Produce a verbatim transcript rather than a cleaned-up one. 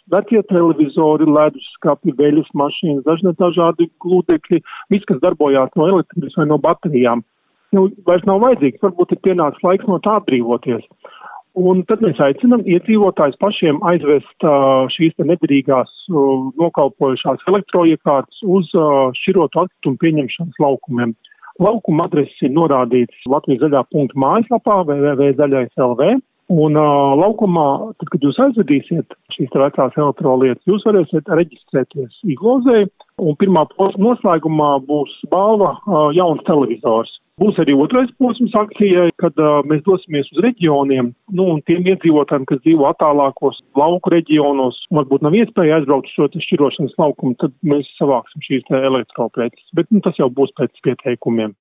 vecie televizori, leduskapi, veļas mašīnas, dažne dažādi glūdekļi, viss, kas darbojās no elektrības vai no baterijām. Nu, vairs nav vajadzīgs, varbūt ir pienācis laiks no tā atbrīvoties. Un tad mēs aicinām iedzīvotājus pašiem aizvest uh, šīs te nederīgās uh, nokalpojušās elektroiekārtas uz uh, šķirotu atkritumu pieņemšanas laukumiem. Laukuma adreses ir norādīts Latvijas zaļā punkta mājaslapā w w w punkt zaļais punkt l v. Un uh, laukumā, tad, kad jūs aizvedīsiet šīs te vecās elektrolietas, jūs varēsiet reģistrēties iglozē, un pirmā posma noslēgumā būs balva uh, jauns televizors. Būs arī otrais posms akcijai, kad uh, mēs dosimies uz reģioniem, nu, un tiem iedzīvotājiem, kas dzīvo attālākos lauku reģionos, varbūt nav iespēja aizbraukt uz šo šķirošanas laukumu, tad mēs savāksim šīs te elektropreces, bet nu, tas jau būs pēc pieteikumiem.